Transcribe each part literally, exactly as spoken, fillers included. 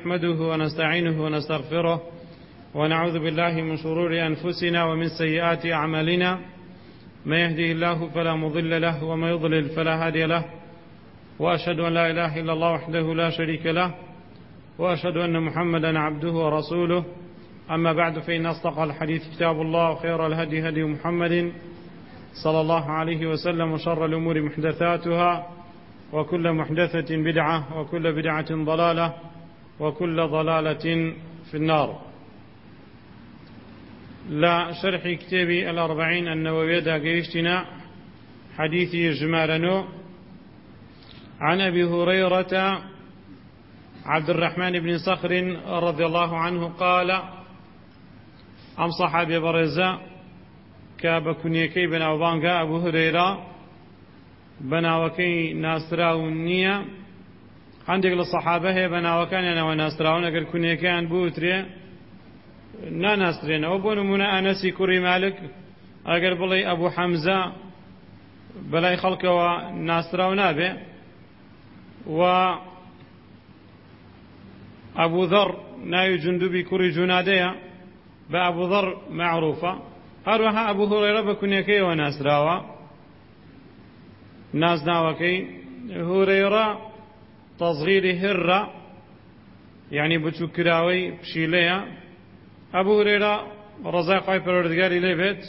نحمده ونستعينه ونستغفره ونعوذ بالله من شرور أنفسنا ومن سيئات أعمالنا، من يهده الله فلا مضل له ومن يضلل فلا هادي له، وأشهد أن لا إله إلا الله وحده لا شريك له، وأشهد أن محمدا عبده ورسوله. أما بعد، فإن أصدق الحديث كتاب الله، وخير الهدي هدي محمد صلى الله عليه وسلم، وشر الأمور محدثاتها، وكل محدثة بدعة، وكل بدعة ضلالة، وكل ضلالة في النار. لا شرح كتاب الأربعين النووية قيشتنا حديث جمالنا عن أبي هريرة عبد الرحمن بن صخر رضي الله عنه قال: أم صحابي برزا كابكنيكي بن أوبانغا أبو هريرة بناوكي ناسراونية عندك للصحابة بناوكان أنا وناسراون أقل كنيكي عن بوتري نا ناسرين أبو نمونا أنسي كوري مالك أقل بلي أبو حمزة بلاي خلق وناسراونا به، و أبو ذر ناي جندبي كوري جنادية بأبو ذر معروفة. هروها أبو هريرة بكنيكي وناسراوا ناس ناوكي هريرة تصغير هرة يعني بتشكراوي بشيلية. أبو هريرة رزاقي پروردگاری لبت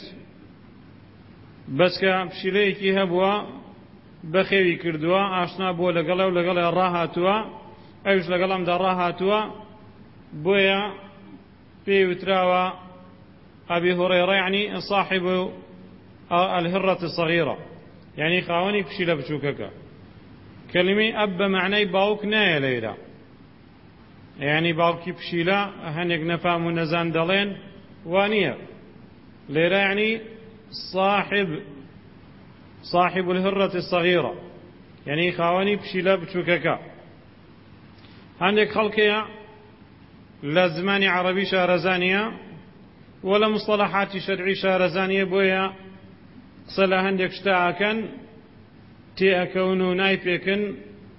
بس كبشيلية كي هبوا بخيوي كردوا آشنا بو لقلا ولقلا راهاتوا أيش لقلام دا راهاتوا بويا في وتراوا أبي هريرة يعني صاحب الهرة الصغيرة، يعني خاوني بشيلة بشوكك. كلمة أب معني باوك نايا ليلة، يعني باوكي بشيلة هنك نفهم نزان دلين وانية ليلة، يعني صاحب صاحب الهرة الصغيرة، يعني خاوني بشيلة بشوكك. هنك خلقيا لزمان عربي شارزانية ولا مصطلحات شرعي شارزانية بويا صلا هندك شتاعكن تي أكونو نايفيكن.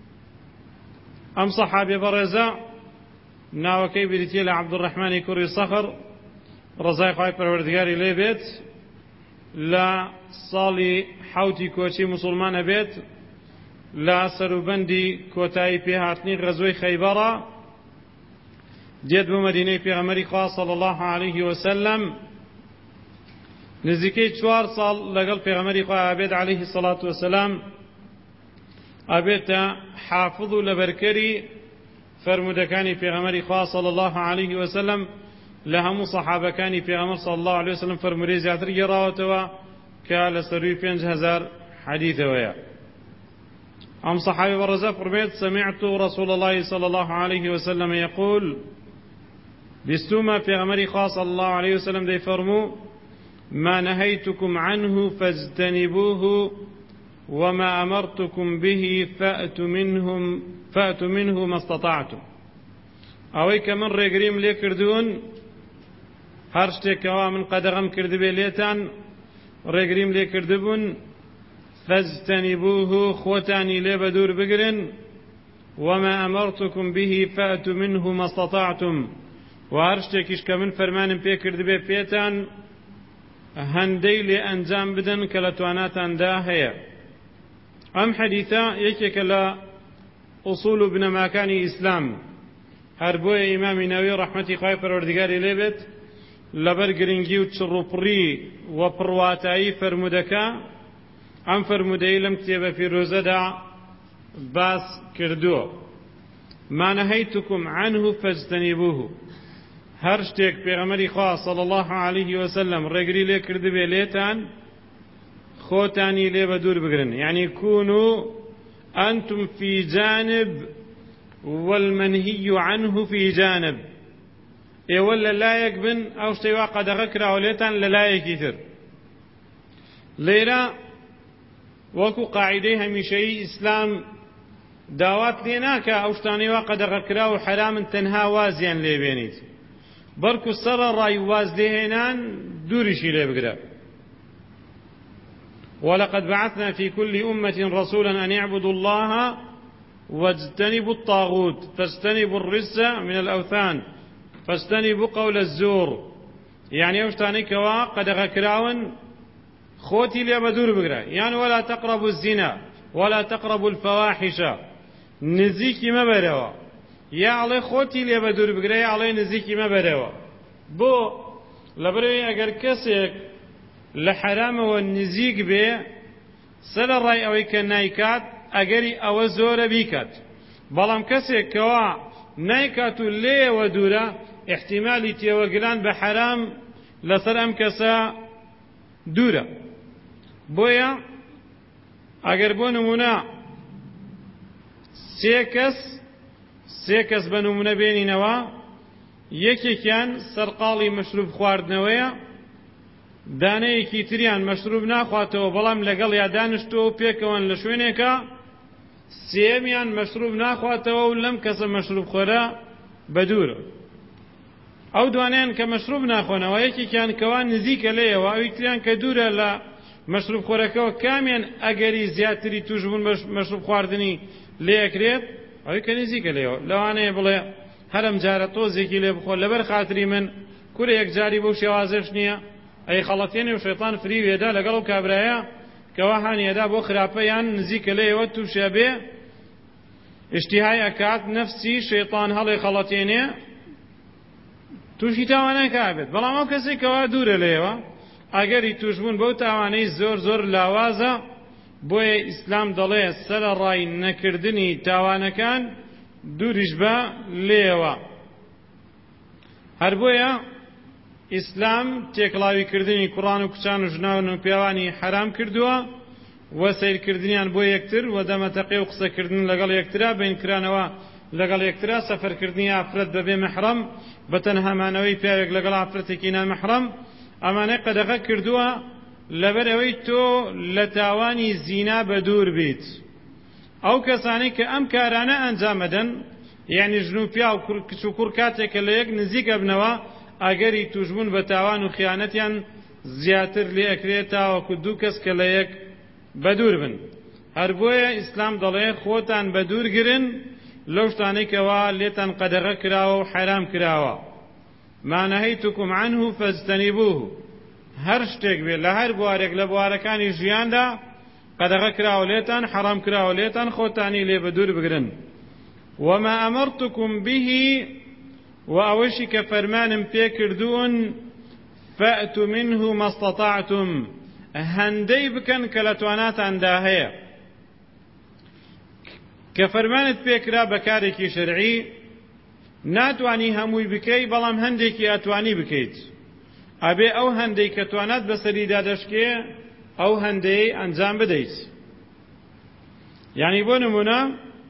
أم صحابي برزا ناوكي بريتيل عبد الرحمن كوري صخر رزاي خواهي پروردگاري لي بيت لا صالي حوتي كوشي مسلمان بيت لا سروبندي كوتاي في هاتني غزوي خيبرة ديت بمدينة في أمريكا صلى الله عليه وسلم. نزيكي چوار صال لقل في أمريكا أبيد عليه الصلاة والسلام أبيت حافظ لبركري فرمودكاني في أمريكا صلى الله عليه وسلم لهم صحابة كاني في أمر صلى الله عليه وسلم فرمودي زيادر جراوتوا كال سروي بينج هزار حديث ويا. أم صحابي برزا فرميت: سمعت رسول الله صلى الله عليه وسلم يقول: بستوما في أمريكا صلى الله عليه وسلم دي فرمو: ما نهيتكم عنه فاجتنبوه وما أمرتكم به فأتوا منهم فأتوا منه ما استطعتم. أوي كمن رقريم لي كردون هرشتك من قدغم كردبي ليتان رقريم لي كردبون فاجتنبوه خوتاني لي بدور بقرن وما أمرتكم به فأتوا منه ما استطعتم. وهرشتكش كمن فرمان بي كردبي بيتان هندي لأنجام بدن كالتواناتان داهية. أم حديثا يكيك لا أصول ابن ماكاني إسلام هربوية إمام نووي رحمتي خايفر وردقاري ليبت لبرقرنجي وتشربري وبرواتاي فرمودكا أم فرمودي لم كتب في روزدا باس كردو: ما نهيتكم عنه فاجتنبوه. هر شتێک پێغەمبەری خوا صلی الله عليه وسلم ڕێگری لێ کردبێ لێتان خۆتانی لێ بە دوور بگرن، يعني كونوا أنتم في جانب والمنهي عنه في جانب. ئێوە لەلایەک بن ئەو شتەی وا قەدەغە کراوە لێتان لەلایەکی تر. لێرە وەکو قاعیدەی هەمیشەیی ئیسلام داوات لێ ناکە ئەو شتانەی وا قەدەغە کراوە حرامن تەنها وازیان لێ بێنیت، بەڵکو سەرە ڕای واز لێهێنان دووریشی لێ بگرە. ولقد بعثنا في كل أمة رسولا أن يعبدوا الله واجتنبوا الطاغوت فاجتنبوا الرجس من الأوثان فاجتنبوا قول الزور يعني أوشتاني كوا قد غكراون خوتي لي بدور بقرا يعني ولا تقربوا الزنا ولا تقربوا الفواحش نزيكي ما بروا يا علي خوتي لي بدور بقرا يا علي نزيكي ما بروا بو لبروي اگر كسيك لحرام والنزيك به سل الرأي اوي كنايكات اگري او زور بيكات بلام كسيك كوا نايكات لي ودورا احتمالي تيوغلان بحرام لسر ام كسا دورا بويا اگر بو نمونا سيكس سيكس بنمونا بيني نوا يكي كان سرقالي مشروب خواردنويا دانەیەکی تریان مەشروب ناخواتەوە بەڵام لەگەڵ یا دانیشتۆ پێکەوەن لە شوێنێکە سێمیان مەشروب ناخواتەوە و لەم کەسە مەشروب خۆرە بەدوورە ئەو دوانیان کە مەشروب ناخۆنەوە یەکێکیان کەوا نزیکە لێیەوە ئەو یەکتریان کە دوورە لە مەشروب خۆرەکەەوە کامیان ئەگەری زیاتری توش بوون مەشروب خواردنی لێەکرێت ئەوەی کە نزیکە لێەوە لەوانەیە بڵێ هەرم جارە تۆزێکی لێ بخۆ لەبەر خاتری من کورە یەکجاری بەو شێوازەش نییە ئەی خەڵەتێنێ و شەیطان فری وێدا لەگەڵ ئەو کابرایە کەوا هانیەدا بۆ خراپەیان نزیکە لێەوە تووشە بێ ئیشتیهای ئەکات نەفسی شەیطان هەڵێ خەڵەتێنێ تووشی تاوانەکە بێت بەڵام ئەو کەسێکەوە دوورە لێەوە ئەگەری توشبوون بەو تاوانەی زۆر زۆر لاوازە بۆیە ئیسلام دەڵێ سەرە ڕای نەکردنی تاوانەکان دووریش بە لێەوە هەر بۆیە ئیسلام تێکڵاویکردنی کوڕان و کچان و ژناون و پیاوانی حرام کردووە و سیرکردنیان بۆ یەکتر و دەمەتەقێ و قسەکردن لەگەڵ یەکترا بینکرانەوە لەگەڵ یەکترا سەفەرکردنی ئافرەت بەبێ مەحرەم بە تەنهامانەوەی پیاوێک لەگەڵ ئافرەتێکی نامەحرەم ئەمانەی قەدەغە کردووە لەبەر ئەوەی تۆ لە تاوانی زینا بەدوور بیت ئەو کەسانەی کە ئەم کارانە ئەنجامەدەن یعنی ژن و پیا و کچ و کوڕ کاتێکە لە یەک نزیکە بنەوە ئەگەری توشبوون بە تاوان و خیانەتیان زیاتر لێ ئەکرێت تاوەکو دوو کەس کە لە یەک بەدوور بن هەر بۆیە ئیسلام دەڵێ خۆتان بەدوور گرن لەو شتانەی کەوا لێتان قەدەغە کراوە و حرام کراوە ما نەهەیتکم عنه فاجتەنیبوه هەر شتێک بێت لە هەر بوارێک لە بوارەکانی ژیاندا قەدەغە کراوە لێتان حرام کراوە لێتان خۆتانی لێ بەدوور بگرن وما ئەمەرتکم به وأوشي كفرمان بيكردون فأتوا منه ما استطعتم هندي بكن كالتوانات عندها كفرمان بيكرا بكاركي شرعي ناتواني هموي بكي بلام هنديكي أتواني بكيت أبي أو هندي كتوانات بسري دادشكي أو هندي أنزام بديت يعني بونمونا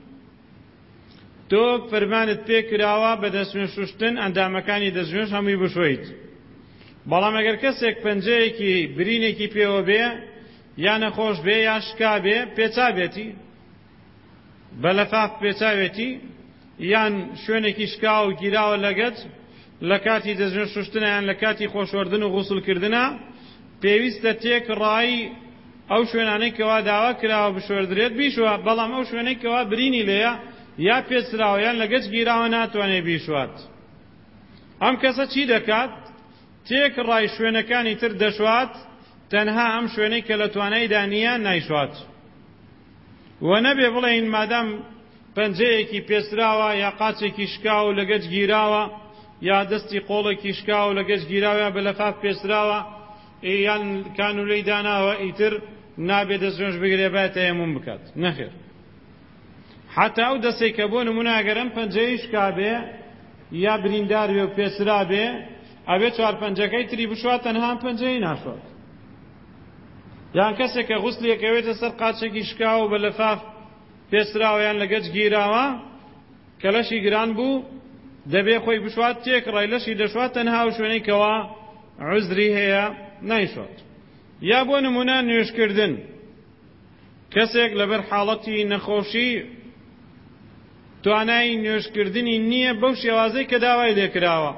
تۆ فەرمانت پێ کراوە بە دەستنوێ شوشتن ئەندامەکانی دەستنوێش هەمووی بشۆیت بەڵام ئەگەر کەسێک پەنجەیەکی برینێکی پێوە بێ یا نەخۆش بێ یا شکا بێ پێچابێتی بە لەفاف پێچاوێتی یان شوێنێکی شکا و گیراوە لەگەت لە کاتی دەستنوێ شوشتنە یان لە کاتی خۆشوەردن و غوسڵکردنە پێویستە تێک ڕای ئەو شوێنانەی کەوا داوا کراوە بشۆردرێت بیشوە بەڵام ئەو شوێنەی کەوا برینی لێیە یا پێچراوە یان لەگەچ گیراوە ناتوانێ بیشوات ئەم کەسە چی دەکات تێک ڕای شوێنەکانی تر دەشوات تەنها ئەم شوێنەی کە لە توانایدا نییە نایشوات و نەبێ بڵێین مادام پەنجەیەکی پێچراوە یا قاچێکی شکاوە لەگەچ گیراوە یا دەستی قۆڵێکی شکاوە لەگەچ گیراوە یا بە لەفاف پێچراوە یان کانولەی داناوە ئیتر نابێ دەستنوێش بگرێ باید تەیەموم بکات نەخێر حتى ئەو دەستەی کە بۆ نمونە ئەگەرم پەنجەی شکا بێ یا بریندار بێ و پێچرا بێ ئەبێ چوار پەنجەکەی تری بشوات تەنها پەنجەی ناشوات یان کەسێک کە غوسڵێکەوێتە سەر قاچێکی شکاوە و بە لەفاف پێچراوە یان لەگەچ گیراوە کە لەشی گران بوو دەبێ خۆی بشوات تێک ڕای لەشی دەشوات تەنها و شوێنەی کەوا عوزری هەیە نایشوات یا بۆ نمونە نوێشکردن کەسێک لەبەر حاڵەتی نەخۆشی توانای نوێشکردنی نییە بەو شێوازەی کە داوای لێکراوە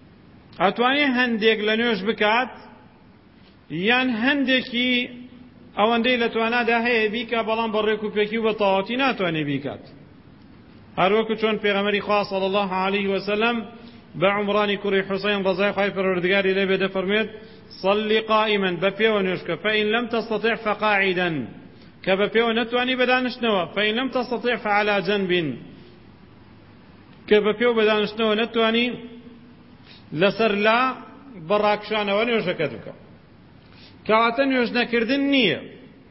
ئەتوانێ هەندێک لە نوێش بکات یان هەندێکی ئەوەندەی لە توانادا هەیە بیکە بەڵام بە ڕێک و پێکی و بە تەواوەتی ناتوانێ بیکات. هەروەکو چۆن پێغەمبەری خوا صلی الله علیه وسلم بە عمرانی کوڕی حوسەین ڕەزای خوای پەروەردگاری لێ بێ دەفەرمێت صلی قائما بە پێوە نوێژ کە فإن لم تستطع فقاعدا کە بە پێوە نەتوانی بەدانشتنەوە فإن لم تستطع فعلى جنب کە بە پێوە بەدانشتنەوە نەتوانی لەسەر لا بەڕاکشانەوە نوێژەکەت بکە. کەواتە نوێژ نەکردن نییە،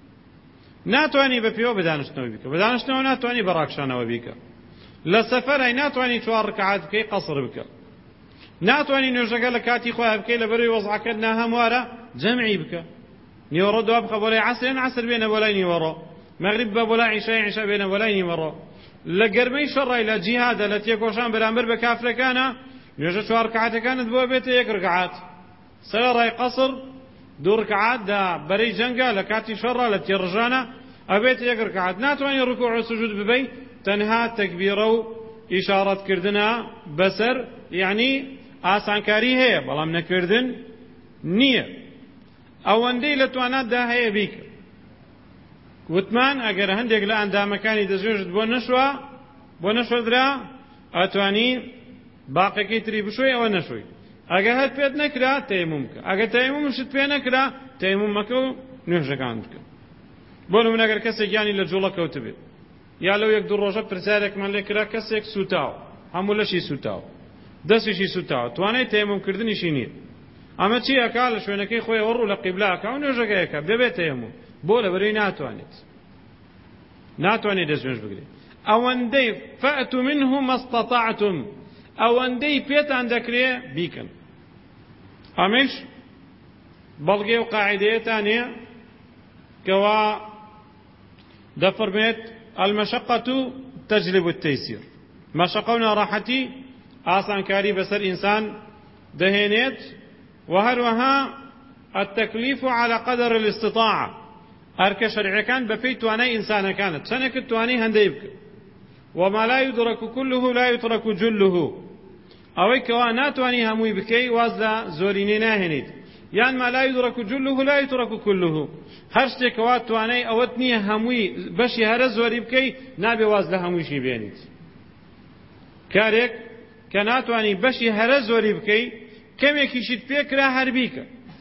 ناتوانی بە پێوە بەدانشتنەوە بیکە، بەدانشتنەوە ناتوانی بەڕاکشانەوە بیکە، لە سەفەرای ناتوانی چوار ڕکعات بکەی قەسڕ بکە، ناتوانی نوێژەکە لە کاتی خۆیان بکەی لەبەرەوەی وەزعەکەت ناهەموارە جەمعی بکە، نیوەڕۆ دوا بخە بۆ لای عەسرێن عەسر بێنە بۆ لای نیوەڕۆ، مەغریب بە بۆ لای عیشای عیشا بێنە بۆ لای نیوەڕۆ. لە گەرمەی شەڕای لە جیهادە لە تێکۆشان بەرامبەر بە کافرەکانە نوێژە چوار ڕکعاتەکانت بۆ بێتە یەک ڕکعات، سەرەڕای قەسڕ دوو ڕکعات دا بەرەی جەنگە لە کاتی شەڕە لە تێڕژانە ئەبێت یەک ڕکعات، ناتوانێت ڕکوع و سوجود ببەی تەنها تەکبیرە و ئیشارەتکردنە بەسەر، یعنی ئاسانکاری هەیە بەڵام نەکردن نییە. ئەوەندەی لە تواناتدا هەیە بیکە. وتمان ئەگەر هەندێک لە ئەندامەکانی دەستێژت بۆ نەشوە بۆ نەشۆدرا ئەتوانی باقیەکەی تری بشۆی ئەوە نەشۆی. ئەگەر هەر پێت نەکرا تەیموم بکە، ئەگەر تەیمومشت پێ نەکرا تەیموم مەکە و نوێژەکان بکە. بۆ نمونە ئەگەر کەسێک یانی لە جوڵە کەوتە بێت یا لەو یەک دوو ڕۆژە پرسیارێکمان لێ کرا کەسێک سوتاوە، هەموو لەشی سوتاوە، دەستیشی سوتاوە، توانای تەیمومکردنیشی نییە، ئەمە چی ئەکا لە شوێنەکەی خۆی ئەوە ڕوو لە قیبلا ئەکا و نوێژەکەیەکە بێبێت تەیموم، بۆ لەبەرەوەی ناتوانێت ناتوانێت دەستێژ بگرێت. ئەوەندەی فەئتوا منه ما استطعتم، ئەوەندەی پێتان دەکرێ بیکەن. ئەمەش بەڵگەی و قاعیدەیەتانەیە کەوا دەفەرمێت المەشەقەة تەجلب التەیسیر، مەشەقە و ناڕەحەتی ئاسانکاری بەسەر ئینسان دەهێنێت، و هەروەها التەکلیف على قدر الاستطاعة، هەرکە شەرعیەکان بەپێی توانای ئینسانەکانت چەندێکت توانی هەندەی بکە. وما لا يدرك كله لا يترك جله، ئەوەی کەوا ناتوانی هەمووی بکەی واز لە زۆرینەی ناهێنیت، یان ما لا يدرك جله لا يترك كله، هەر شتێکەوە توانای ئەوەت نییە هەمووی بەشی هەرە زۆری بکەی نابێ واز لە هەموویشی بێنیت. کارێک کە ناتوانی بەشی هەرە زۆری بکەی کەمێکیشت پێکرا هەر بیکە.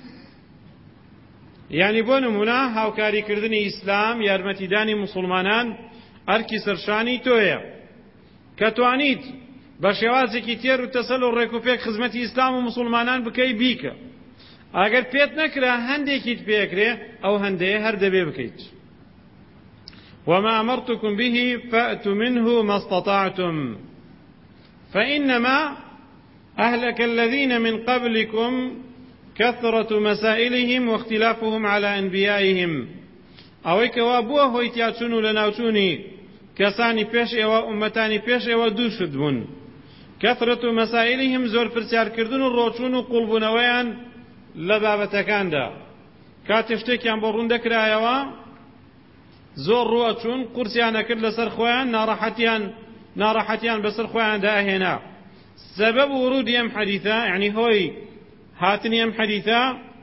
یعنی بۆ نمونە هاوکاریکردنی ئیسلام، یارمەتیدانی موسڵمانان ئەرکی سەرشانی تۆیە کە توانیت بە شێوازێکی تێر و تەسەل و ڕێکوپێک خزمەتی ئیسلام و موسڵمانان بکەی بیکە. ئەگەر پێت نەکرا هەندێکیت پێکرێ ئەو هەندەیە هەر دەبێ بکەیت. وما أمرتكم به فأتوا منه ما استطعتم فإنما أهلك الذين من قبلكم كثرة مسائلهم واختلافهم على أنبيائهم، ئەوەی کەوا بووە هۆی تیاچوون و لەناوچوونی کەسانی پێش ئێوە ئومەتانی پێش ئێوە دووشت بوون. كثرة مسائلهم زۆر پرسیارکردن و ڕۆچوون و قوڵبوونەوەیان لە بابەتەکاندا، کاتێ شتێکیان بۆ ڕوون دەکرایەوە زۆر ڕوەچوون قورسیان نەکرد لەسەر خۆیان، ناڕەحەتیان ناڕەحەتیان بەسەر خۆیان داهێنا. سبب ورود ئەم حەدیثە، یعنی هۆی هاتنی ئەم حەدیثە،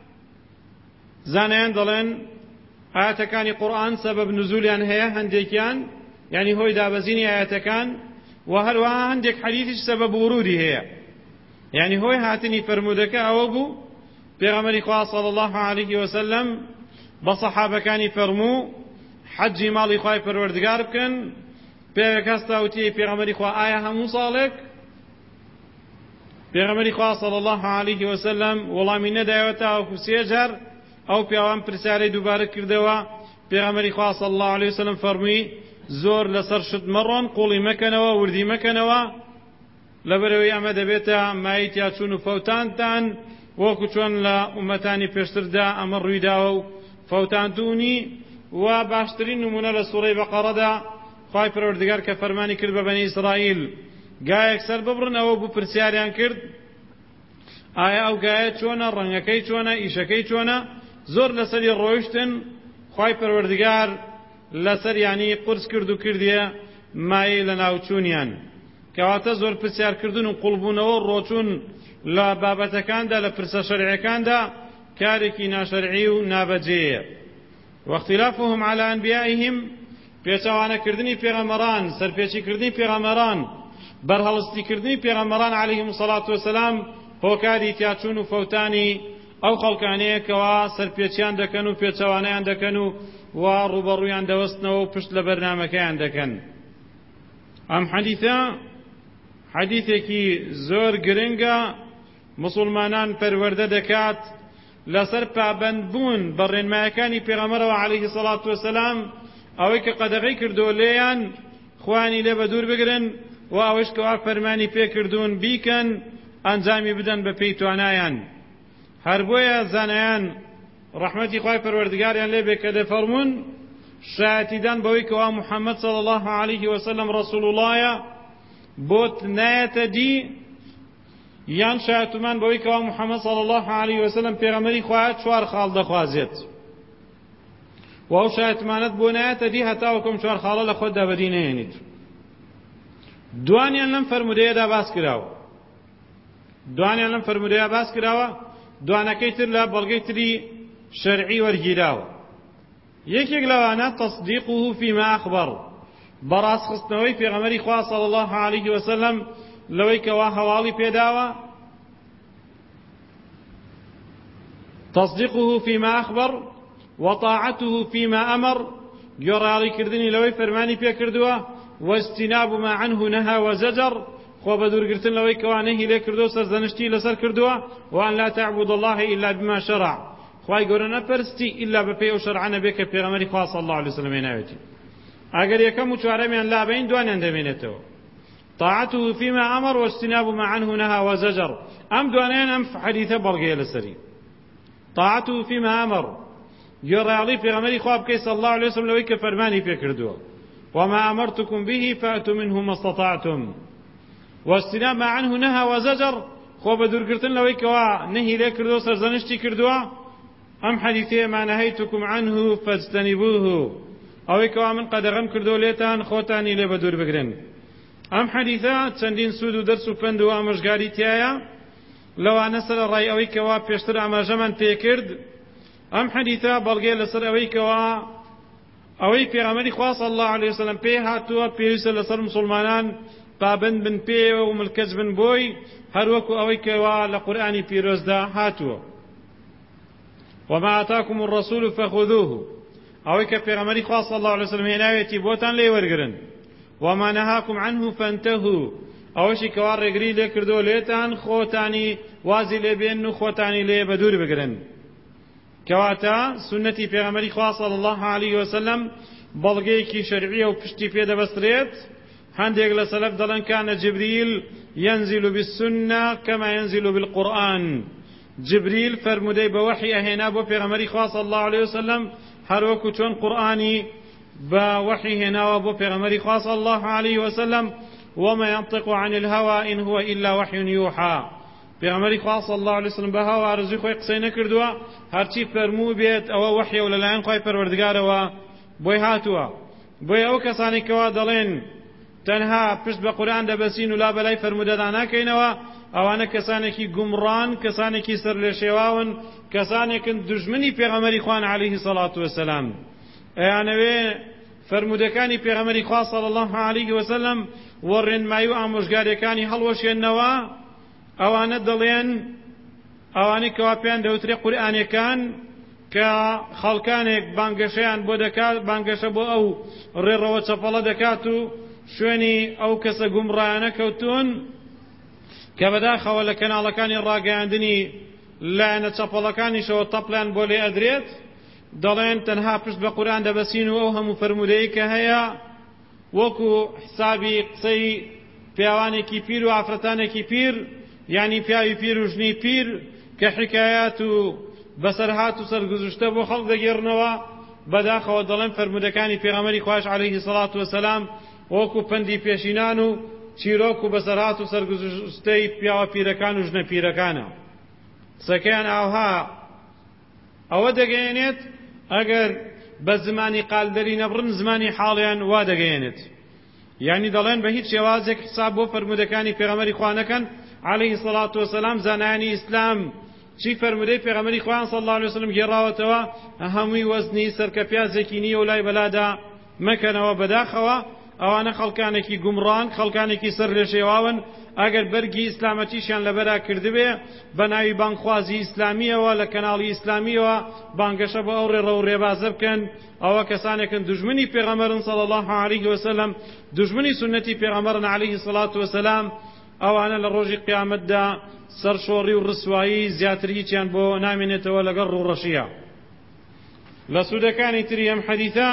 زانایان دەڵێن ئاەتەکانی قورئان سەبەب نزولیان هەیە هەندێکیان، یعنی هۆی دابەزینی ئاەتەکان، و هەروەها هەندێک حەدیثیش سەبەب ورودی هەیە، یعنی هۆی هاتنی فەرموودەکە ئەوە بوو پێغەمبەری خوا صلی الله علیه وسلم بە سەحابەکانی فەرموو حەجی ماڵی خوای پەروەردگار بکەن. پێوێک هەستا وتی پێغەمبەری خوا ئایا هەموو ساڵێک؟ پێغەمبەری خوا صلی الله علیه وسلم وەڵامی نەدایەوە تاوەکو سێ جار ئەو پیاوان پرسیارەی دووبارە کردەوە. پێغەمبەری خوا صلی الله علیه وسلم فەرمووی زۆر لەسەر شت مەڕۆن، قوڵی مەکەنەوە، وردی مەکەنەوە، لەبەرەوەی ئەمە دەبێتە مای تیاچوون و فەوتانتان، وەکو چۆن لە ئومەتانی پێشتردا ئەمە ڕوویداوە و فەوتاندوونی. و باشترین نمونە لە سوورەی بەقەڕەدا خوای پەروەردگار کە فەرمانی کرد بە بەنی ئیسرائیل گایەک سەر ببڕنەوە بوو پرسیاریان کرد ئایا ئەو گایە چۆنە، ڕەنگەکەی چۆنە، ئیشەکەی چۆنە، زۆر لەسەری ڕۆیشتن. خوای پەروەردگار لەسەر یانی قورس کرد و کردیە مایە لە ناوچوونیان، کەواتە زۆر پرسیارکردن و قوڵبوونەوە و ڕۆچوون لە بابەتەکاندا لە پرسە شەرعیەکاندا کارێکی ناشەرعی و نابەجێیە. واختلافهم على أنبيائهم پێچەوانەکردنی پێغەمبەران سەرپێچیکردنی پێغەمبەران بەرهەڵستیکردنی پێغەمبەران عەلەیهیمو سەڵات وسەلام هۆکاری تیاچوون و فەوتانی ئەو خەڵکانەیە کەوا سەرپێچیان دەکەن و پێچەوانەیان دەکەن و وا ڕوبەڕوویان دەوەستنەوە و پشت لە بەرنامەکەیان دەکەن. ئەم حەدیثە حەدیثێکی زۆر گرنگە مسلمانان پەروەردە دەکات لەسەر پابەندبوون بە ڕێنمایەکانی پێغەمبەرەوە عەلەیهی سەڵات وسەلام ئەوەی کە قەدەغەی کردووە لێیان خوانی لێ بە دوور بگرن و ئەوەش کەوا فەرمانی پێکردوون بیکەن ئەنجامی بدەن بە پێی توانایان. هەر بۆیە زانایان ڕەحمەتی خوای پەروەردگاریان لێ بێ کە دەفەرمون شایەتیدان بەوەی کەوا محەممەد صلی الله علیه وسلم ڕەسوول اللهە بۆت نایەتە دی یان شایەتمان بەوەی کەوا محەممەد صلی الله علیه وسلم پێغەمبەری خوایە چوار خاڵ دەخوازێت و ئەو شایەتمانت بۆ نایەتە دی هەتاوەکەم چوار خاڵە لە خۆتدا بەدی نەهێنیت. دوانیان لەم فەرمودەیەدا باس کراوە دوانیان لەم فەرمودەیە باس کراوە دوانەکەی تر لە بەڵگەی تری شەرعی وەرگیراوە. یەکێک لەوانە تەصدیقه فيما أخبر بەڕاستخستنەوەی پێغەمبەری خوا صلی الله علیه وسلم لەوەی کەوا هەواڵی پێداوە تصديقه فيما أخبر وطاعته فيما أمر گۆڕاڵی کردنی لەوەی فەرمانی پێکردووە واجتناب ما عنه نهى وزجر خۆ بە دوورگرتن لەوەی کەوا نەهی لێ کردووە سەرزەنشتی لەسەر کردووە وأن لا تعبد الله إلا بما شرع خوای گەورە نەپەرستی ئیلا بەپێی ئەو شەرعە نەبێ کە پێغەمبەری خوا صلی الله علیه وسلم هێناوێتی. ئەگەر یەکەم و چوارەمیان لابەین دوانیان دەمێنێتەوە طاعته فيما أمر واجتناب ما عنه نهى وزجر. أم دوانيان أم حديثة بلغية لسري طاعته فيما أمر گۆڕاڵی پێغەمبەری خوا بکەی صلی الله علیه وسلم لەوەی کە فەرمانی پێکردووە وما أمرتكم به فأتوا منه ما استطعتم واجتناب ما عنه نهى وزجر خۆ بە دوورگرتن لەوەی کەوا نەهی لێ کردووە سەرزەنشتی کردووە ئەم حەدیثەیە ما نهيتكم عنه فاجتنبوه ئەوەی کەوا من قەدەغەم کردووە لێتان خۆتانی لێ بە دوور بگرن. ئەم حەدیثە چەندین سوود و دەرس و پند و ئامۆژگاری تایە لەوانە سەر ڕای ئەوەی کەوا پێشتر ئاماژەمان پێکرد. ئەم حەدیثە بەڵگەیە لەسەر ئەوەی کەوا ئەوەی پێغەمبەری خوا صلی الله علیه وسلم پێ هاتووە پێویستە لەسەر مسلمانان پابند بن پێ و ملکەج بن بۆی هەروەکو ئەوەی کەوا لە قورئانی پیرۆزدا هاتووە. وما آتاكم الرسول فخذوه ئەوەی کە پێغەمبەری خوا صلی الله علیه وسلم هێناوێتی بۆتان لێ وەرگرن وما نهاكم عنه فانتهوا ئەوەشی کەوا ڕێگری لێ کردووە لێتان خۆتانی وازی لێ بێن و خۆتانی لێ بە دوور بگرن. کەواتە سنەتی پێغەمبەری خوا صلی الله علیه وسلم بەڵگەیەکی شەرعیە و پشتی پێدەبەسترێت. هەندێک لە سەلەف دەڵێن کانە جبریل ينزل بالسنة كما ينزل بالقرآن جبریل فەرمودەی بە وەحی ئەهێنا بۆ پێغەمبەری خوا صلی الله علیه وسلم هەروەکو چۆن قورئانی بە وەحی هێناوە بۆ پێغەمبەری خوا صلی الله علیه وسلم وما ينطق عن الهوى إن هو إلا وحي يوحى پێغەمبەری خوا صلی الله علیه وسلم بە هەوا ئارزووی خۆی قسەی نەکردووە هەرچی فەرموو بێت ئەوە وەحیە و لەلایەن خوای پەروەردگارەوە بۆی هاتووە. بۆیە ئەو کەسانی کەوا دەڵێن تەنها پشت بە قورئان دەبەسین و لا بەلای فەرمودەدا ناکەینەوە ئەوانە کەسانێکی گومڕان کەسانێکی سەر لێ شێواون کەسانێکن دوژمنی پێغەمبەری خوان عەلەیهی سەڵات وەسەلام. ئەیانەوێ فەرمودەکانی پێغەمبەری خوا صلی الله علیه وسلم و ڕێنمایی و ئامۆژگاریەکانی هەڵوەشێننەوە ئەوانە دەڵێن ئەوانەی کەوا پێیان دەوترێ قورئانیەکان کە خەڵکانێک بانگەشەیان بۆ دەکات بانگەشە بۆ ئەو ڕێڕەوە چەپەڵە دەکات و شوێنی ئەو کەسە گومڕایانە کەوتون کە بەداخەوە لە کەناڵەکانی ڕاگەیاندنی لایەنە چەپەڵەکانیشەوە تەپڵیان بۆ لێ ئەدرێت دەڵێن تەنها پشت بە قورئان دەبەسین و ئەو هەموو فەرمودەیە کە هەیە وەکو حسابی قسەی پیاوانێکی پیر و ئافرەتانێکی پیر یعنی پیاوی پیر و ژنی پیر کە حکایات و بەسەرهات و سەرگوزشتە بۆ خەڵک دەگێڕنەوە بەداخەوە دەڵێن فەرمودەکانی پێغەمبەری خوایش عەلەیهی سەڵات وەسەلام وەکو پەندی پێشینان و چیرۆک و بەسەرهات و سەرگوزشتەی پیاوە پیرەکان و ژنە پیرەکانە. قسەکەیان ئاوها ئەوە دەگەیەنێت ئەگەر بە زمانی قالدەری نەبڕن زمانی حاڵیان وا دەگەیەنێت. یعنی دەڵێن بە هیچ شێوازێک حساب بۆ فەرمودەکانی پێغەمبەری خوا نەکەن عەلەیهی سەڵات وەسەلام. زانایانی ئیسلام چی فەرمودەی پێغەمبەری خوا صلی الله علیه وسلم گێڕاوەتەوە هەمووی وەزنی سەرکە پیازێکی نییە و لای بەلادا مەکەنەوە بەداخەوە ئەوانە خەڵکانێکی گومڕان خەڵکانێکی سەر لێ شێواون ئەگەر بەرگی ئیسلامەتیشیان لەبەرا کردبێ بە ناوی بانگخوازی ئیسلامیەوە لە کەناڵی ئیسلامیەوە بانگەشە بە ئەو ڕێڕە و ڕێبازە بکەن ئەوە کەسانێکن دوژمنی پێغەمبەرن صلی الله علیه وسلم دوژمنی سنەتی پێغەمبەرن علیه الصلاة والسلام ئەوانە لە ڕۆژی قیامەتدا سەرشۆڕی و ڕسوایی زیاتر هیچیان بۆ نامێنێتەوە لەگەڵ ڕوڕەشیە. لە سوودەکانی تری ئەم حەدیثە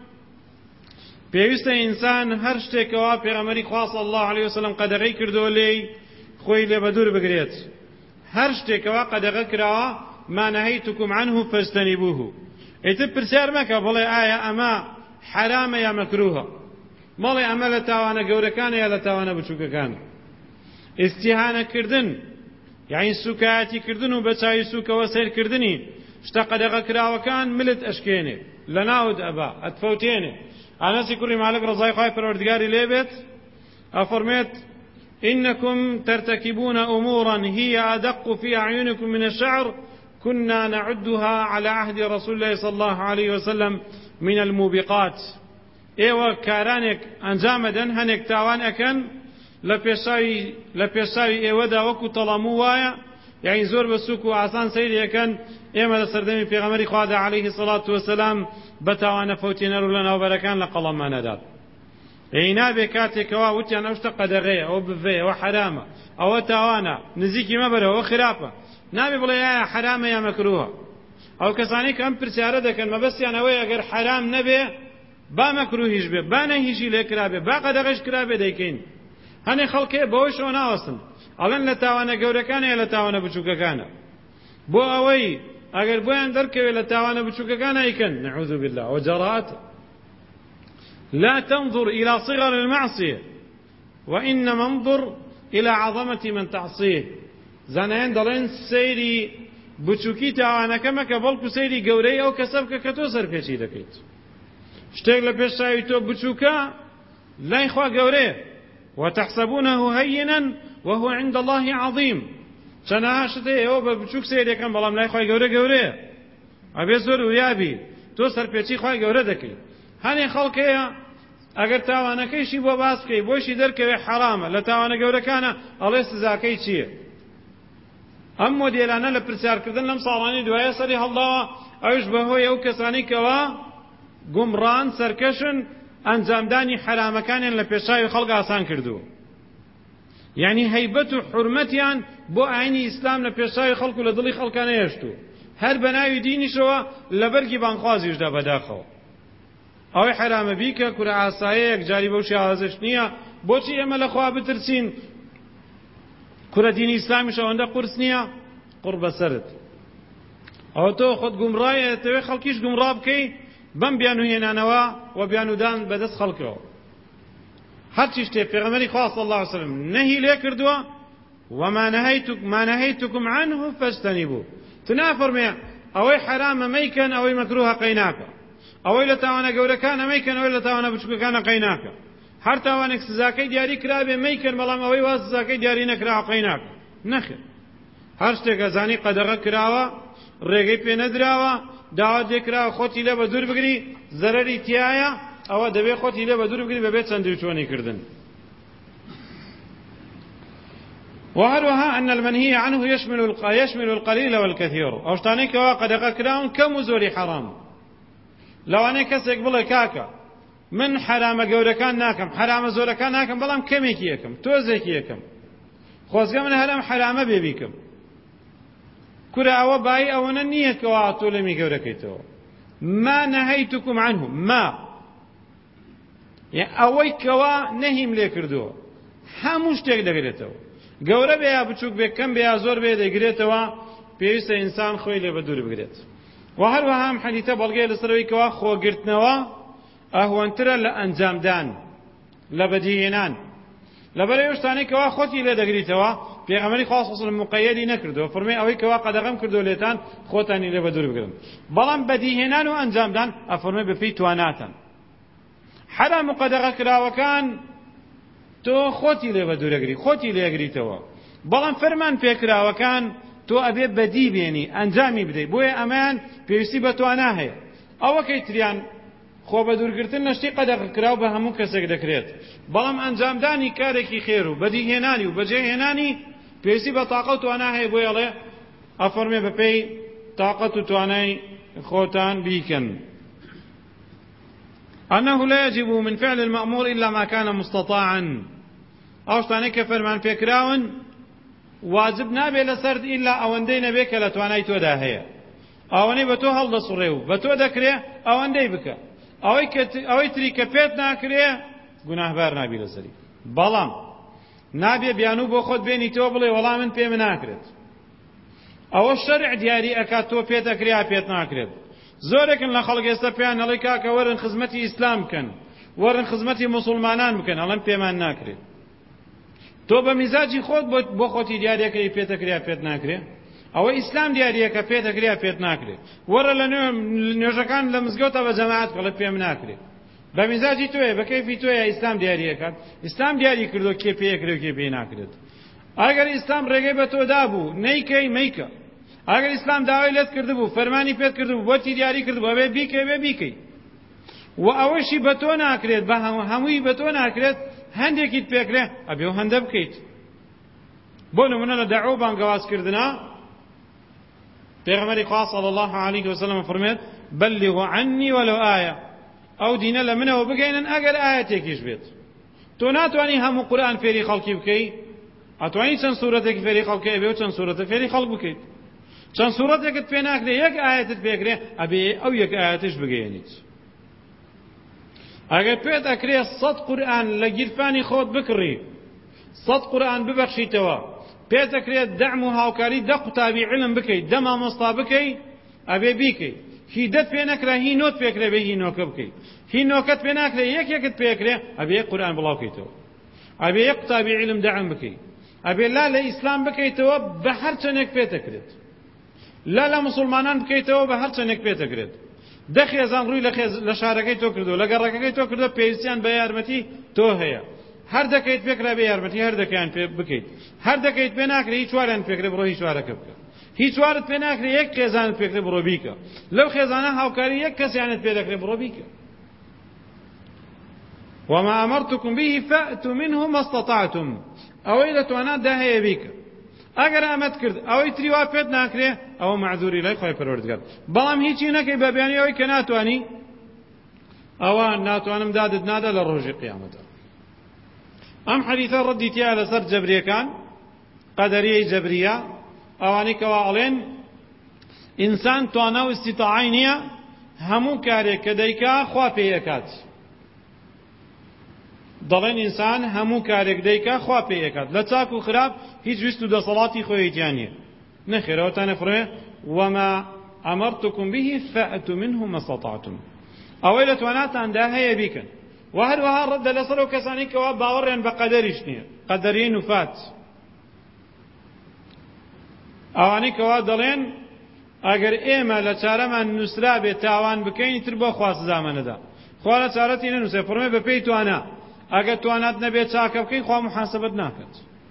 پێویستە ئینسان هەر شتێکەوە پێغەمبەری خوا صلی الله علیه وسلم قەدەغەی کردووە لێی خۆی لێ بەدوور بگرێت. هەر شتێکەوە قەدەغە کراوە ما نهەیتکم عنه فاجتنبوه. ئیتر پرسیار مەکە بڵێ ئایا ئەمە حرامە یا مەکروهە، بەڵێ ئەمە لە تاوانە گەورەکانە یا لە تاوانە بچووکەکانە. ئیستیهانەکردن یعنی سوکایەتیکردن و بەچاوی سووکەوە سیرکردنی شتە قەدەغە کراوەکان ملت ئەشکێنێ لە ناود ئەبا ئەتفەوتێنێ. ئەنەسی کوڕی مالک ڕەزای خوای پەروەردگاری لێبێت ئەفەرمێت إنكم ترتكبون أمورا هي أدق في أعينكم من الشعر كنا نعدها على عهد رسول الله صلى الله عليه وسلم من الموبقات. إيوة كارانك أنجامدن هنك تاوان أكن لپێشاوی لە پێشاوی ئێوەدا وەکو تەڵەموو وایە یعنی زۆر بە سووک و ئاسان سەیری ئەکەن ئێمە لە سەردەمی پێغەمبەری خوادا عەلەیهی سەڵات وەسەلام بە تاوانە فەوتێنەر و لە ناوبەرەکان لە قەڵەممانەدات. ئەی نابێ کاتێکەوە وتیان ئەو شتە قەدەغەیە ئەوە بڤێ ئەوە حرامە ئەوە تاوانە نزیکی مەبەرەوە ئەوە خراپە، نابێ بڵێ ئایا حرامە یا مەکروهە. ئەو کەسانی کە ئەم پرسیارە دەکەن مەبەستیان ئەوەیە ئەگەر حرام نەبێ با مەکروهیش بێ با نەهیشی لێ کرابێ با قەدەغەش کرابێ دەیکەین. هەنێ خەڵکێ بەوەی شۆ ناوەستن ئەڵێن لە تاوانە گەورەکانە یا لە تاوانە بچووکەکانە بۆ ئەوەی ئەگەر بۆیان دەرکەوێت لە تاوانە بچووکەکانە ئیکەن نەعوذ بالله وجرات لا تنظر إلى صغر المعصية وإنما انظر إلى عظمة من تعصيه. زانایان دەڵێن سەیری بچووکی تاوانەکە مەکە بەڵکو سەیری گەورەی ئەو کەسە بکە کە تۆ سەرپێچی دەکەیت. شتێک لە پێش چاوی تۆ بچووکە لای خوا گەورەیە وتحسبونه هينا وهو عند الله عظيم. چەنەها شتێ ئێوە بە بچووک سەیرەکەن بەڵام لای خوای گەورە گەورەیە ئەبێ زۆر وریابی تۆ سەرپێچی خوای گەورە دەکەی. هەنێ خەڵکەیە ئەگەر تاوانەکەیشی بۆ باس بکەی بۆشی دەرکەوێ حرامە لە تاوانە گەورەکانە ئەڵێ سزاکەی چییە؟ ئەم مۆدێلانە لە پرسیارکردن لەم ساڵانی دوایە سەری هەڵداوە ئەوش بەهۆی ئەو کەسانی کەوە گومڕان سەرکەشن ئەنجامدانی حرامەکانیان لە پێشاوی خەڵک ئاسان کردووە. یعنی هەیبەت و حورمەتیان بۆ ئاینی ئیسلام لە پێشاوی خەڵک و لە دڵی خەڵکانە هێشتووە هەر بە ناوی دینیشەوە لە بەرگی بانخوازیشدا بەداخەوە. ئەوەی حرامە بیکە کورە ئاسایەیەک جاری بەو شێوازەش نییە. بۆچی ئێمە لە خوا بترسین؟ کورە دینی ئیسلامیش ئەوەندە قورس نییە؟ قوڕ بەسەرت. ئەوە تۆ خۆت گومڕایە دەوێت خەڵکیش گومڕا بکەی بەم بیان و هێنانەوە و بیانودان بەدەست خەڵکەوە. هەرچی شتێک پێغەمبەری خوا صلی الله علیه وسلم نەهی لێ کردووە وما نهەیتکم عنه فاجتنبوه. تو نافەرمێ ئەوەی حرامە مەیکەن ئەوەی مەکروهە قەی ناکە، ئەوەی لە تاوانە گەورەکانە مەیکەن ئەوەی لە تاوانە بچووکەکانە قەی ناکە. هەر تاوانێک سزاکەی دیاری کرابێ مەیکەن بەڵام ئەوەی وا سزاکەی دیاری نەکراوە قەی ناکە. نەخێر، هەر شتێک ئەزانی قەدەغە کراوە ڕێگەی پێ نەدراوە داوات لێکراوە خۆتی لێ بە دوور بگری زەرەری تایە ئەوە دەبێت خۆتی لێ بە دوور بگری بەبێت چەندی چۆنی کردن. وهروها أن المنهي عنه يشمل يشمل القليل والكثير. أو شتانێک ئەوە قەدەغە کراون کەم و زۆری حرام. لەوانەیە کەسێک بڵێ کاکە من حرامە گەورەکان ناکەم حرامە زۆرەکان ناکەم بەڵام کەمێکی یەکەم تۆزێکی یەکەم خۆزگە من هەرم حرامە بێ بیکەم. کورە ئەوە بای ئەوەنە نییە کەوا تۆ لەمی گەورەکەیتەوە. ما نەهەیتکم عنه ما ئەوەی کەوا نەهیم لێ کردووە هەموو شتێک دەگرێتەوە گەورە بێ یا بچووک بێ کەم بێ یا زۆر بێ دەگرێتەوە پێویستە ئینسان خۆی لێ بە دوور بگرێت. و هەروەها ئەم حەدیثە بەڵگەیە لەسەرەوەی کەوا خۆگرتنەوە ئەهوەنترە لە ئەنجامدان لە بەدیهێنان لەبەر ئەو شتانەی کەوا خۆتی لێ دەگریتەوە پێغەمبەری خوا صلی الله علیه و سلم مقەیەدی نەکردەوە فەرمووی ئەوەی کەوا قەدەغەم کردو لێتان خۆتانی لێ بە دوور بگرن بەڵام بەدیهێنان و ئەنجامدان ئەفەرمووی بەپێی تواناتان حرام و قەدەغە کراوەکان تۆ خۆتی لێ بە دوورەگری خۆتی لێگریتەوە بەڵام فەرمان پێکراوەکان تۆ ئەبێ بەدی بێنی ئەنجامی بدەیت بۆیە ئەمان پێویستی بە توانە هەیە ئەوەکەی تریان خۆ بە دوورگرتن لە شتی قەدەغکراو بە هەموو کەسێک دەکرێت بەڵام ئەنجامدانی کارێکی خێر و بەدیهێنانی و بەجێهێنانی پێویستی بە تاقە و توانە هەیە بۆی ئەڵێ ئەفەرمێ بەپێی تاقەت و توانای خۆتان بیکەن أنه لا يجب من فعل المأمور إلا ما كان مستطاعا أو شتانك فرمان فكراون واجب نابي لسرد إلا أوندي نبيك لتواني تودا هي أوني بتو هل دصريو بتو دكري أوندي بك أوي كت أوي تري كبيت ناكري جناه بار نابي لسري بلام نابي بيانو بخود بيني توبلي ولا من بي من ناكرت أو الشرع دياري أكاتو بيت أكري بيت ناكرت زۆرێکن لە خەڵک ئێستا پێیان ئەڵێ کاکە وەرن خزمەتی ئیسلام بکەن وەرن خزمەتی موسڵمانان بکەن ئەڵەن پێمان ناکرێت تۆ بە میزاجی خۆت بۆ خۆتی دیارەکەی پێتەکریا پێت ناکرێت ئەوە ئیسلام دیارەکە پێتەکریا پێت ناکرێت وەرە لە نوێژەکان لە مزگەوتە بە جەماعەت کەڵێ پێم ناکرێت بە میزاجی تۆیە بە کەیفی تۆیە ئیسلام دیاریەکات ئیسلام دیاری کردو کێ پێیەکرێت و کێ پێی ناکرێت ئەگەر ئیسلام ڕێگەی بە تۆ دابوو نەیکەی مەیکە ئەگەر ئیسلام داوای لێت کردبوو فەرمانی پێت کردبوو بۆتی دیاری کردبوو ئەبێ بیکەی بێ بیکەی و ئەوەشی بە تۆ ناکرێت بە هەمووی بە تۆ ناکرێت هەندێکیت پێکرێ ئەبێ و هەندە بکەیت بۆ نمونە لە دەعوە و بانگەوازکردنا پێغەمبەری خوا صلی الله علیه وسلم فەرمێت بەلغوا عنی وەلەو ئایە ئەو دینە لە منەوە بگەینن ئەگەر ئایەتێکیش بێت تۆ ناتوانی هەموو قورئان فێری خەڵکی بکەی ئەتوانی چەند سوورەتێکی فێری خەڵکی ئەبێ و چەند سوورەتە فێری خەڵک بکەیت چەند سوورەتێکت پێ ناکرێ یەک ئایەتت پێکرێ ئەبێ ئەو یەک ئایەتش بگەیەنیت ئەگەر پێت ئەکرێ سەد قورئان لە گیرفانی خۆت بکڕی سەد قورئان ببەخشیتەوە پێت ئەکرێت دەعم و هاوکاری دە قوتابی علم بکەیت دە مامۆستا بکەیت ئەبێ بیکەیت هی دەت پێ نەکرا هی نۆت پێکرێ بێ هی نۆکە بکەیت هی نۆکەت پێ ناکرێ یەک یەکت پێکرێ ئەبێ قورئان بڵاوکەیتەوە ئەبێ یەک قوتابی علم دەعم بکەیت ئەبێ لا لە ئیسلام بکەیتەوە بە هەر چەندێک پێتەکرێت لا لا مسلمانان بکەیتەوە بە هەر چەندێک پێتەکرێت دە خێزان ڕووی لە شارەکەی تۆ کردو لە گەڕەکەی تۆ کردو پێویستیان بە یارمەتی تۆ هەیە هەر دەکەیت پێکرا بە یارمەتی هەر دەکەیان پێ بکەیت هەر دەکەیت پێ ناکرێ هیچ واریان پێکرێ بڕۆ هیچ وارەکە بکە هیچ وارت پێ ناکرێ یەک خێزانت پێکرێ بڕۆ بیکە لەو خێزانە هاوکاری یەک کەسیانت پێ دەکرێ بڕۆ بیکە وما أمرتكم به فأتوا منه ما استطعتم ئەوەی دەتوانات هەیە بیکە ئەگەر ئەمەت کرد ئەوەی تریوا پێت ناکرێ ئەوە معذوری لای خۆی پەروەردگار بەڵام هیچی نەکەی بە بیانی ئەوەی کە ناتوانی ئەوە ناتوانم دادت نادا لە ڕۆژی قیامەتە ئەم حەدیثە ڕەدی تیا لەسەر جەبریەکان قەدەریەی جەبریە ئەوانەی کەوا ئەڵێن ئینسان توانە و ئیستیطاعی نییە هەموو کارێک کە دەیکا خوا پێی ئەکات دەڵێن ئینسان هەموو کارێک دەیکا خوا پێی ئەکات لە چاک و خراپ هیچ ویست و دەسەڵاتی خۆیتیان نییە نەخێرەوەتانە فڕێ وما ئەمەرتکم به فأتوا منه ما استطعتم ئەوەی لە تواناتاندا هەیە بیکەن و هەروەها ڕەدە لەسەر ئەو کەسانی کەوا باوەڕیان بە قەدەریش نییە قەدەریەی نوفات ئەوانەی کەوا دەڵێن ئەگەر ئێمە لە چارەمان نووسرا بێت تاوان بکەین تر بۆ خوا سزامەنەدا خوا لە چارەتی نەنووسێ فەرمێ بەپێی توانە ئەگەر توانات نەبێت چاکە بکەین خوا محاسەبەت ناکات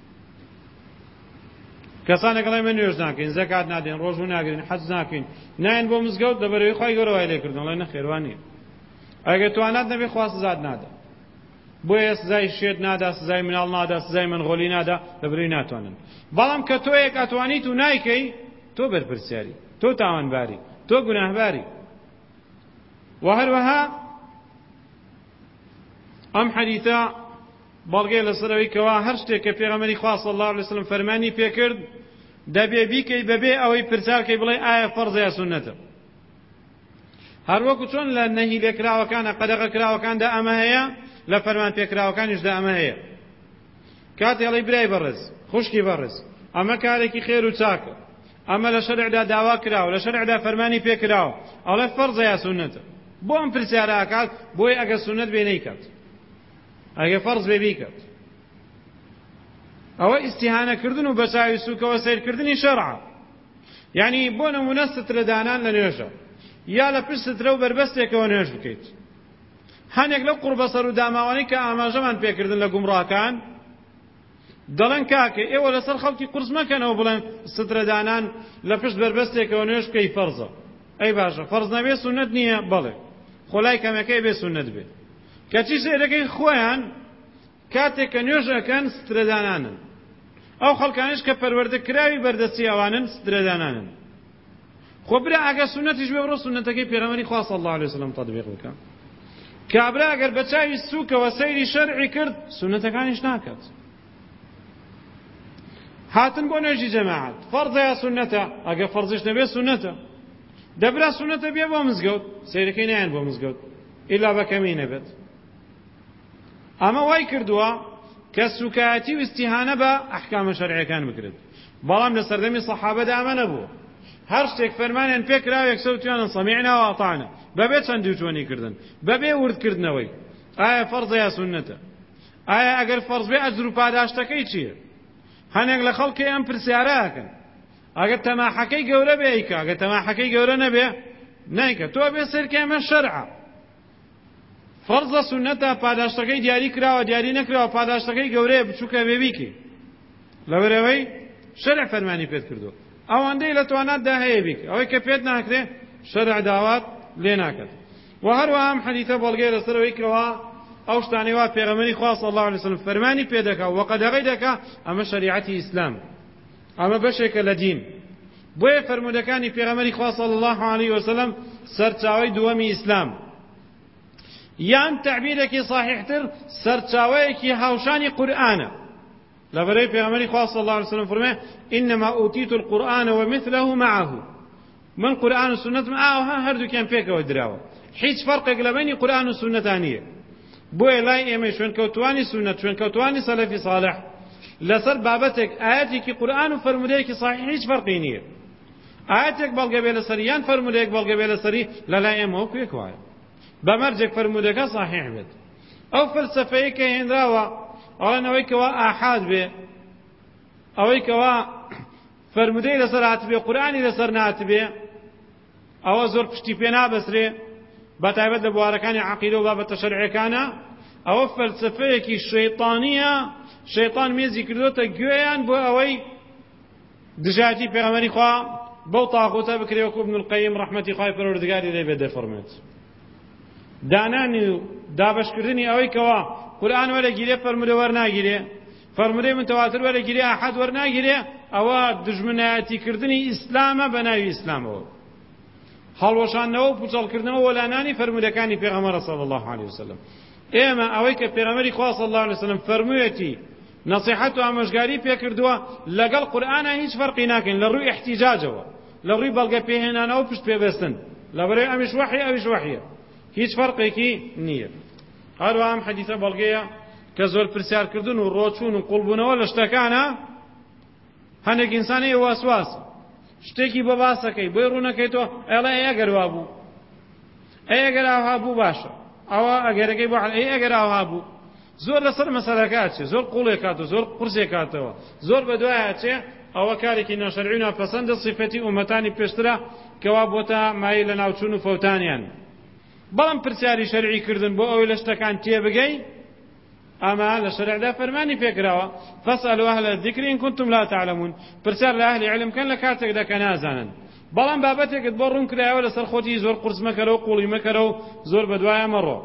کەسانێک دەڵێن من نوێژ ناکەین زەکات نادەین ڕۆژوو ناگرین حەج ناکەین نایەن بۆ مزگەوت لەبەرەوەی خوای گەورە وای لێکردن دەڵێن نەخێر وان نییە ئەگەر توانات نەبێت خوا سزات نادا بۆیە سزای شێت نادا سزای مناڵ نادا سزای منغۆلی نادا لەبەرەوەی ناتوانن بەڵام کە تۆ یەک ئەتوانیت و نایکەی تۆ بەرپرسیاری تۆ تاوانباری تۆ گوناهباری و هەروەها ئەم حەدیثە بەڵگەی لەسەرەوەی کەوا هەر شتێک کە پێغەمبەری خوا صلی الله علیه وسلم فەرمانی پێکرد دەبێ بیکەی بەبێ ئەوەی پرسیارکەی بڵێ ئایا فەرزە یا سونەتە هەر وەکو چۆن لە نەهی لێکراوەکانە قەدەغە کراوەکاندا ئەمە هەیە لە فەرمان پێکراوەکانیشدا ئەمە هەیە کاتێ ئەڵێی برای بەڕێز خوشکی بەڕێز ئەمە کارێکی خێر و چاکە ئەمە لە شەرعدا داوا کراوە لە شەرعدا فەرمانی پێکراوە ئەڵێ فەرزە یا سونەتە بۆ ئەم پرسیارە ئاکات بۆی ئەگەر سونەت بێ نەیکات ئەگە فەرز بێ بیکات ئەوە ئیستیهانەکردن و بەچاوی سووکەوە سیرکردنی شەرعە یعنی بۆ نمونە سترەدانان لە نوێژە یا لە پشت سترە و بەربەستێکەوە نوێژ بکەیت هەنێک لەو قوربەسەر و داماوانەی کە ئاماژەمان پێکردن لە گومڕاکان دەڵێن کاکە ئێوە لەسەر خەڵکی قورس مەکەنەوە بڵێن سترەدانان لە پشت بربەستێکەوە نوێژ بکەی فەرزە. ئەی باشە فەرز نەبێ سونەت نییە؟ بەڵێ خۆلای کەمەکەی بێ سونەت بێ. کەچی سێرەکەی خۆیان کاتێک کە نوێژ ئەکەن سترەدانانن، ئەو خەڵکانش کە پەروەردەکراوی بەردەستی ئەوانن سترەدانانن. خۆ برا ئەگە سونەتیش بێ بڕۆ سونەتەکەی پێغەمبەری خوا صلی الله علیه وسلم تەطبیق بکە. کابرا ئەگەر بە چاوی سووکەوە سەیری شەرعی کرد سونەتەکانیش ناکات. هاتن بۆ نوێژی جەماعەت فەرزە یا سونەتە؟ ئەگە فەرزیش نەبێ سونەتە. دەبرا سونەتە بێ بۆ مزگەوت، سەیرەکەی نایەن بۆ مزگەوت ئیلا بەکەمی نەبێت. ئەمە وای کردووە کە سوکایەتی و ئیستیهانە بە ئەحکامە شەرعیەکان بکرێت. بەڵام لە سەردەمی سەحابەدا ئەمە نەبووە. هەر شتێک فەرمانیان پێکراوە یەکسەر وتیانن سەمیعنا و ئەطعنا، بەبێ چەندی و چۆنی کردن، بەبێ وردکردنەوەی. ئایا فەرزە یا سونەتە؟ ئایا ئەگەر فەرز بێ ئەجر و پاداشتەکەی چییە؟ هەنێک لە خەڵکی ئەم پرسیارە ئەکەن. ئەگەر تەماحەکەی گەورە بێ ئەیکا، ئەگەر تەماحەکەی گەورە نەبێ نایکە. تۆ بێ سەرکە ئەمە شەرعە. فەرزە سونەتە، پاداشتەکەی دیاری کراوە دیاری نەکراوە، پاداشتەکەی گەورەیە بچووکە بێ بیکەی. لەبەرەوەی شەرع فەرمانی پێت کردووە. ئەوەندەی لە تواناتدا هەیە بیکە، ئەوەی کە پێت ناکرێ شەرع داوات لێ ناکات. و هەروەها ئەم حەدیثە بەڵگەی لەسەرەوەی کەوا ئەو شتانەی وا پێغەمبەری خوا صلی الله علیه وسلم فەرمانی پێ دەکا و قەدەغەی دەکا ئەمە شەریعەتی ئیسلام، ئەمە بەشێکە لە دین. بۆیە فەرمودەکانی پێغەمبەری خوا صلی الله علیه وسلم سەرچاوەی دووەمی ئیسلام، یان تعبیرێکی صحیحتر سەرچاوەیەکی هاوشانی قورئانە. لەبەرەوەی پێغەمبەری خوا صلی الله علیه وسلم فەرمێ ئینما ئوتیت القورئان ومثله معه، من قورئان و سونەتم ئاوها هەردووکیان پێکەوە دراوە، هیچ فەرقێک لە بینی قورئان و سونەتان نییە. بۆیە لای ئێمە شوێنکەوتوانی سونەت، شوێنکەوتوانی سەلەفی صالح لەسەر بابەتێک ئاەتێکی قورئان و فەرمودەیەکی صحیح هیچ فەرقی نییە. ئاەتێک بەڵگە بێ لەسەری یان فەرمودەیەک بەڵگە بێ لەسەری، لە لای ئێمە وەکو یەک وایە، بەمەرجێک فەرمودەکە صحیح بێت. ئەو فەلسەفەیە کە هێنراوە ئەوەن ئەوەی کەوا ئاحاد بێ، ئەوەی کەوا فەرمودەی لەسەر هاتبێ قورئانی لەسەر ناتبێ، ئەوە زۆر پشتی پێ نابەسرێ، بەتایبەت لە بوارەکانی عەقیدە و بابەتە شەرعیەکانە. ئەوە فەلسەفەیەکی شەیطانیە، شەیطان مێزی کردوتە گوێیان بۆ ئەوەی دژایەتی پێغەمبەری خوا بەو تاغوتە بکرێ، وەکو ابن القەیم ڕەحمەتی خوای پەروەردگاری لێ بێ دەفەرمێت. دانانی و دابەشکردنی ئەوەی کەوا قورئان وەرەگیرێ فەرمودە وەرناگیرێ، فەرمودەی متەواتر وەرەگیرێ ئاحاد وەرناگیرێ، ئەوە دژمنایەتیکردنی ئیسلامە بە ناوی ئیسلامەوە، هەڵوەشاندنەوە و پوچەڵکردنەوە وەلانانی فەرمودەکانی پێغەمبەر صلی الله علیه وسلم. ئێمە ئەوەی کە پێغەمبەری خوا صلی الله علیه وسلم فەرموویەتی نەسیحەت و ئامۆژگاری پێکردووە لەگەڵ قورئانە هیچ فەرقی ناکەین لە ڕووی احتیجاجەوە، لە ڕووی بەڵگە پێهێنانەوە و پشت پێبەستن، لەبەرەوەی ئەمیش وحی ئەویش وحیە، هیچ فەرقێکی نییە. هەروەها ئەم حەدیثە بەڵگەیە کە زۆر پرسیارکردن و ڕۆچوون و قوڵبوونەوە لە شتەکانە هەندێک ئینسانی وەسواسە، شتێکی بە باسەکەی بۆی ڕوونەکەیتەوە ئێڵێ ئەگەر وا بوو، ئەگەر ئاوا بوو باشە، ئەوە ئەگەرەکەی بۆ ئەی ئەگەر ئاوا بوو. زۆر لەسەر مەسەلەکە چێ، زۆر قوڵێک کاتەوە، زۆر قورسێک کاتەوە، زۆر بەدوایە چێ، ئەوە کارێکی ناشەرعی و ناپەسەندە، صیفەتی ئومەتانی پێشترە کەوا بۆتە مایل لە ناوچوون و فەوتانیان. بەڵام پرسیاری شەرعی کردن بۆ ئەوەی لە شتەکان تێبگەی، ئەمە لە شەرعدا فەرمانی پێکراوە فەسئەلوا ئەهلە الذیکر ئین کونتم لا تعلمون، پرسیار لە ئەهلی عیلم کەن لە کاتێکدا کە نازانن. بەڵام بابەتێکت بۆ ڕوون کرایەوە لەسەر خۆتی زۆر قورس مەکەرەوە، قوڵی مەکەرەوە، زۆر بەدوایە مەڕۆ.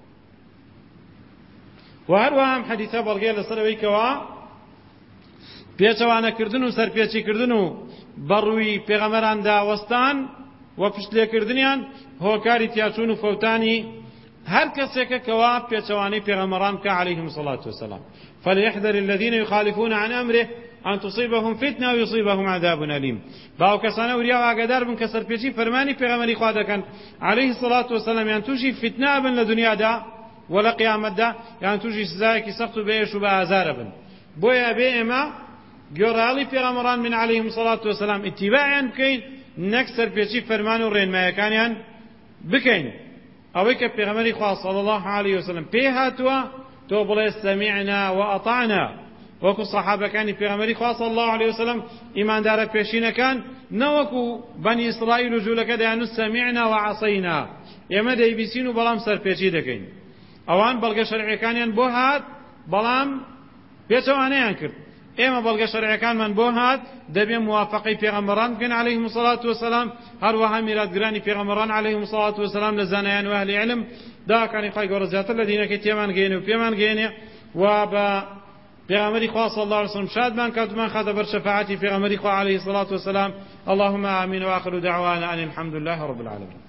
و هەروەها ئەم حەدیثە بەڵگەیە لەسەرەوەی کەوا پێچەوانەکردن و سەرپێچیکردن و بەڕووی پێغەمبەراندا وەستان و پشتلێکردنیان هۆکاری تیاچوون و فەوتانی هەر کەسێکە کەوا پێچەوانەی پێغەمبەران بکە عەلەیهیم الصەلاة والسلام. فليحذر الذين يخالفون عن أمره أن تصيبهم فتنة ويصيبهم عذاب أليم. باو کەسانە وریا و ئاگادار بن کە سەرپێچی فەرمانی پێغەمبەری خوا دەکەن عەلەیهی الصەلاة والسلام، یان تووشی فتنە بن لە دنیادا و لە قیامەتدا، یان تووشی سزایەکی سەخت و بێئێش و بەئازارە بن. بۆیە بێ ئێمە گۆڕاڵی پێغەمبەران من عەلەیهیم الصەلاة والسلام ئیتیباعیان بکەین، نەک سەرپێچی فەرمان و ڕێنمایەکانیان بکەین. ئەوەی کە پێغەمبەری خوا صلی الله علیه وسلم پێ هاتووە تۆ بڵێ سەمیعنا و ئەطعنا، وەکو سەحابەکانی پێغەمبەری خوا صلی الله علیه وسلم ئیماندارە پێشینەکان نەوەکو بەنی ئیسرائیل و جوولەکە دەیانوت سەمیعنا و عەسەینا، ئێمە دەیبیسین و بەڵام سەرپێچی دەکەین. ئەوان بەڵگە شەرعیەکانیان بۆ هات بەڵام پێچەوانەیان کرد. ئێمە بەڵگە شەرعیەکانمان بۆ هات دەبێ موافقەی پێغەمبەران بکەین عەلەیهیمو سەڵاتو وەسەلام هەروەها میراتگرانی پێغەمبەران عەلەیهیمو سەڵاتو وەسەلام لە زانایان و ئەهلی عیلم داواکانی خوای گەورە زیاتر لە دینەکەی تێمان گەیەنێ و پێمان گەیەنێ و بە پێغەمبەری خوا صلی الله علیه وسلم شادمان کاتمان خاتە بەر شەفاعەتی پێغەمبەری خوا عەلەیهی سەڵاتو وەسەلام اللهم آمین و آخر دعوانا أن الحمد لله رب العالمين.